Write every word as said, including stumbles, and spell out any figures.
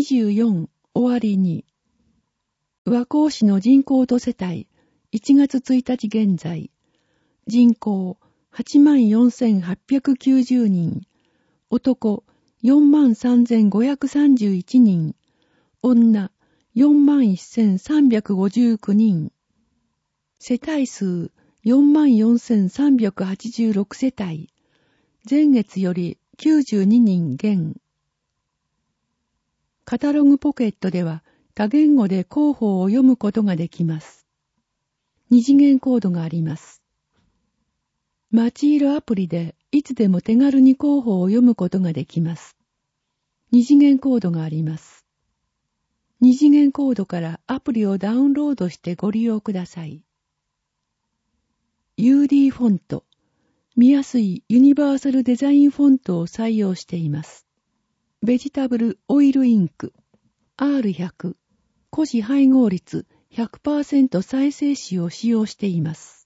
じゅうよん終わりに、和光市の人口と世帯、いちがつついたち現在、人口 はちまんよんせんはっぴゃくきゅうじゅうにん、男 よんまんさんぜんごひゃくさんじゅういちにん、女 よんまんせんさんびゃくごじゅうきゅうにん、世帯数 よんまんよんせんさんびゃくはちじゅうろく世帯、前月よりきゅうじゅうににん減。カタログポケットでは多言語で広報を読むことができます。二次元コードがあります。マチールアプリでいつでも手軽に広報を読むことができます。二次元コードがあります。二次元コードからアプリをダウンロードしてご利用ください。ユーディー フォント、見やすいユニバーサルデザインフォントを採用しています。ベジタブルオイルインク アールひゃく 古紙配合率 ひゃくパーセント 再生紙を使用しています。